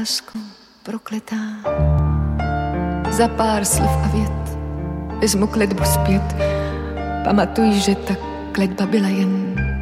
lásko prokletá. Za pár slov a vět vezmu kletbu zpět. Pamatuj, že ta kletba byla jen